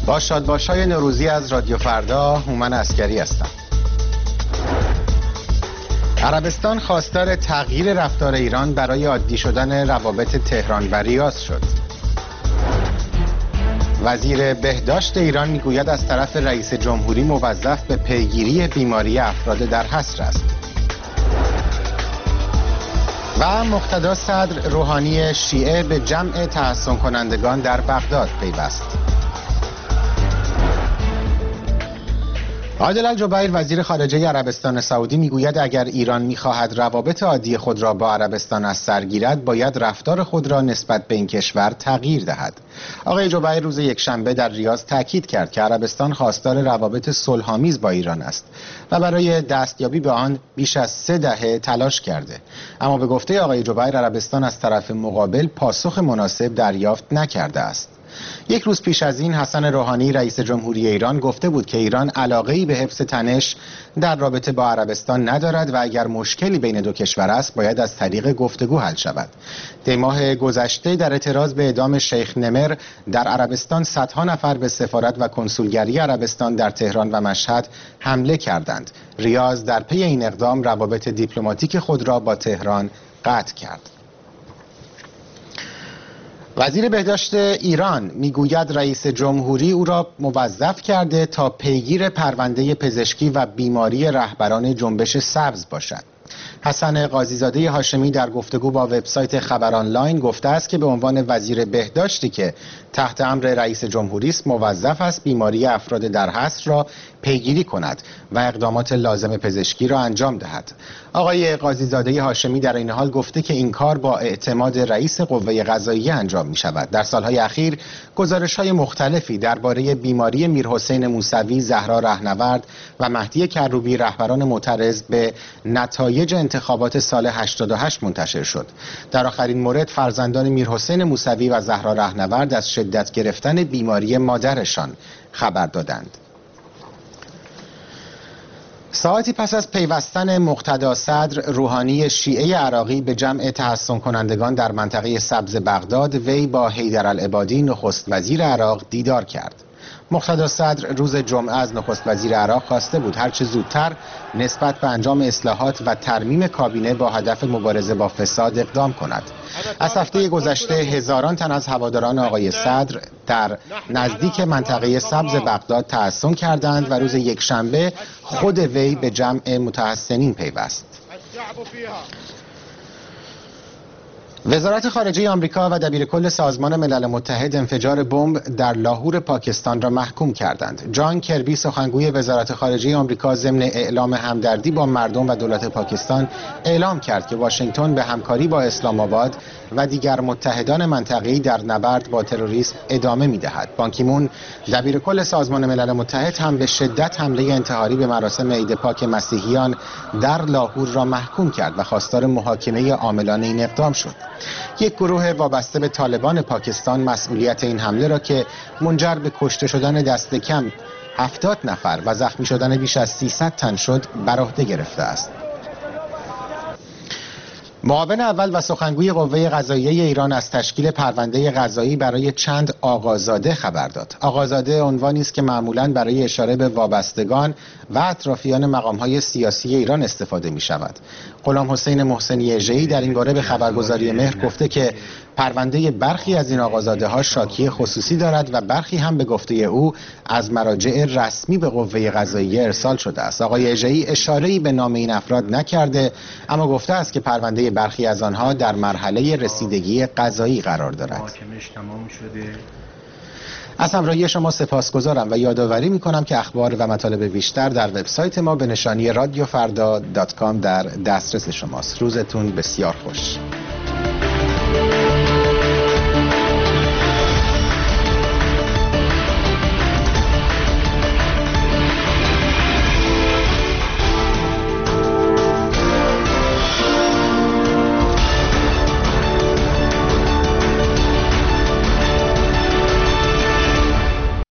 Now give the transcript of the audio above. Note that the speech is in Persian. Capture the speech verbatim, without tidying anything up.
با شادباش‌های نوروزی از رادیو فردا، هومن عسکری هستم. عربستان خواستار تغییر رفتار ایران برای عادی شدن روابط تهران و ریاض شد. وزیر بهداشت ایران میگوید از طرف رئیس جمهوری موظف به پیگیری بیماری افراد در حصر است. و مقتدا صدر روحانی شیعه به جمع تحصن کنندگان در بغداد پیوست. عادل الجبیر وزیر خارجه عربستان سعودی میگوید اگر ایران میخواهد روابط عادی خود را با عربستان از سر گیرد، باید رفتار خود را نسبت به این کشور تغییر دهد. آقای جبیر روز یکشنبه در ریاض تاکید کرد که عربستان خواستار روابط صلح‌آمیز با ایران است و برای دستیابی به آن بیش از سه دهه تلاش کرده. اما به گفته آقای جبیر عربستان از طرف مقابل پاسخ مناسب دریافت نکرده است. یک روز پیش از این حسن روحانی رئیس جمهوری ایران گفته بود که ایران علاقه‌ای به حفظ تنش در رابطه با عربستان ندارد و اگر مشکلی بین دو کشور است باید از طریق گفتگو حل شود. دی ماه گذشته در اعتراض به اعدام شیخ نمر در عربستان صدها نفر به سفارت و کنسولگری عربستان در تهران و مشهد حمله کردند. ریاض در پی این اقدام روابط دیپلماتیک خود را با تهران قطع کرد. وزیر بهداشت ایران میگوید رئیس جمهوری او را موظف کرده تا پیگیر پرونده پزشکی و بیماری رهبران جنبش سبز باشد. حسن قاضیزاده هاشمی در گفتگو با وبسایت خبر آنلاین گفته است که به عنوان وزیر بهداشتی که تحت امر رئیس جمهوری است موظف است بیماری افراد در حصر را پیگیری کند و اقدامات لازم پزشکی را انجام دهد. آقای قاضیزاده هاشمی در این حال گفته که این کار با اعتماد رئیس قوه قضاییه انجام می شود. در سالهای اخیر گزارش‌های مختلفی درباره بیماری میرحسین موسوی، زهرا رهنورد و مهدی کروبی رهبران معترض به نتایج انتخابات سال هشتاد و هشت منتشر شد. در آخرین مورد فرزندان میرحسین موسوی و زهرا رهنورد از شدت گرفتن بیماری مادرشان خبر دادند. ساعتی پس از پیوستن مقتدا صدر روحانی شیعه عراقی به جمع تحصن کنندگان در منطقه سبز بغداد، وی با حیدرالعبادی نخست وزیر عراق دیدار کرد. مقتدا صدر روز جمعه از نخست وزیر عراق خواسته بود هرچه زودتر نسبت به انجام اصلاحات و ترمیم کابینه با هدف مبارزه با فساد اقدام کند. از هفته گذشته هزاران تن از هواداران آقای صدر در نزدیک منطقه سبز بغداد تحصن کردند و روز یکشنبه خود وی به جمع متحصنین پیوست. وزارت خارجه آمریکا و دبیرکل سازمان ملل متحد انفجار بمب در لاهور پاکستان را محکوم کردند. جان کربی سخنگوی وزارت خارجه آمریکا ضمن اعلام همدردی با مردم و دولت پاکستان اعلام کرد که واشنگتن به همکاری با اسلام آباد و دیگر متحدان منطقه‌ای در نبرد با تروریسم ادامه می‌دهد. بان کی مون دبیرکل سازمان ملل متحد هم به شدت حمله انتحاری به مراسم عید پاک مسیحیان در لاهور را محکوم کرد و خواستار محاکمه عاملان این اقدام شد. یک گروه وابسته به طالبان پاکستان مسئولیت این حمله را که منجر به کشته شدن دست کم هفتاد نفر و زخمی شدن بیش از سیصد تن شد بر عهده گرفته است. معاون اول و سخنگوی قوه قضاییه ایران از تشکیل پرونده قضایی برای چند آقازاده خبر داد. آقازاده عنوانی است که معمولاً برای اشاره به وابستگان و اطرافیان مقام‌های سیاسی ایران استفاده می‌شود. غلام حسین محسنی اژه‌ای در این باره به خبرگزاری مهر گفته که پرونده برخی از این آقازاده‌ها شاکی خصوصی دارد و برخی هم به گفته او از مراجع رسمی به قوه قضاییه ارسال شده است. آقای اژه‌ای اشاره‌ای به نام این افراد نکرده، اما گفته است که پرونده برخی از آنها در مرحله رسیدگی قضایی قرار دارد. از همراهی شما سپاسگزارم و یادآوری می‌کنم که اخبار و مطالب بیشتر در وبسایت ما به نشانی رادیو فردا دات کام در دسترس شماست. روزتون بسیار خوش.